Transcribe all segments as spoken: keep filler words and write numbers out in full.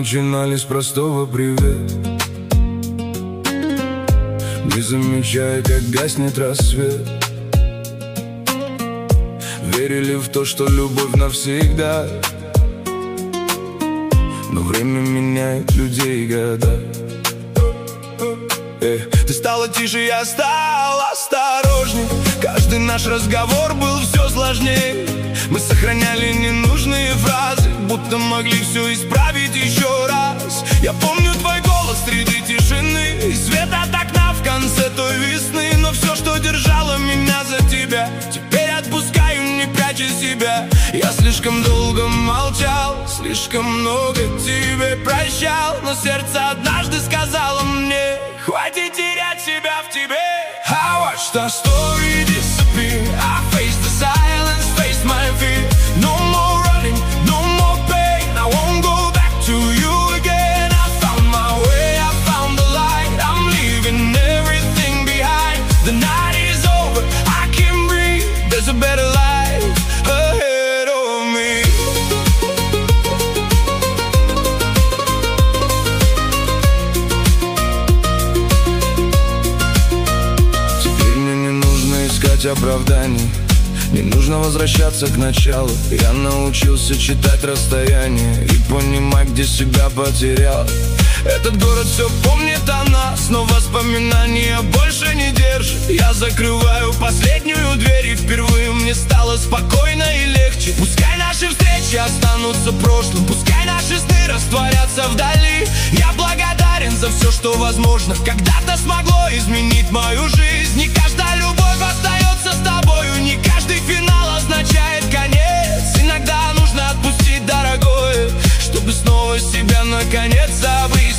начинали с простого «привет», не замечая, как гаснет рассвет. Верили в то, что любовь навсегда, но время меняет людей и года. Эх, ты стала тише, я стал осторожней. Каждый наш разговор был все сложнее. Мы сохраняли ненужные фразы, будто могли все исправить еще раз. Я помню твой голос среди тишины и свет от окна в конце той весны. Но все, что держало меня за тебя, теперь отпускаю, не пряча себя. Я слишком долго молчал, слишком много тебе прощал, но сердце однажды сказало мне: хватит терять себя в тебе. I watched our story disappear. I faced the silence, faced my fear. No more running, no more pain. I won't go back to you again. I found my way, I found the light. I'm leaving everything behind. The night is over, I can breathe. There's a better life ahead of me. Теперь мне не нужно искать оправданий, не нужно возвращаться к началу. Я научился читать расстояние и понимать, где себя потерял. Этот город все помнит о нас, но воспоминания больше не держит. Я закрываю последнюю дверь, и впервые мне стало спокойно и легче. Пускай наши встречи останутся прошлым, пускай наши сны растворятся вдали. Я благодарен за все, что, возможно, когда-то смогло изменить мою жизнь. Не каждая любовь остается с тобою, не каждый финал означает конец. Иногда нужно отпустить дорогое, чтобы снова себя наконец обрести.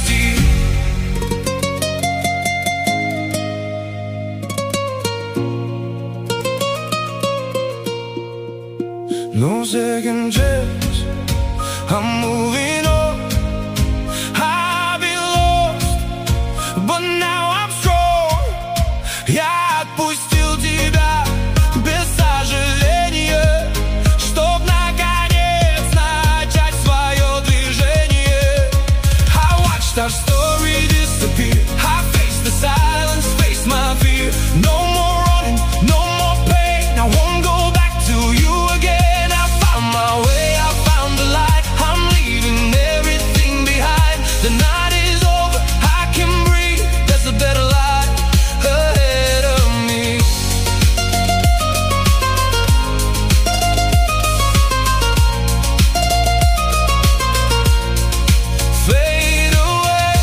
No second chance, I'm moving on. I've been lost, but now I'm strong. Я отпустил тебя без сожаления, чтоб наконец начать свое движение. I watched our story disappear. I faced the silence, faced my fear. No more running, no more pain. I won't go back to you again. I found my way, I found the light. I'm leaving everything behind. The night is over, I can breathe. There's a better life ahead of me. Fade away,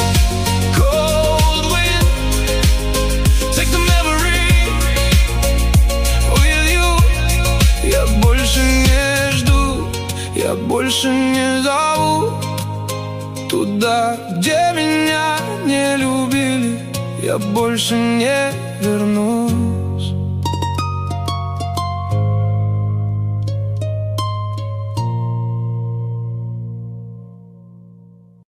cold wind. Take the memory with you. Я больше не жду, я больше не зову туда, где меня не любили. Я больше не вернусь.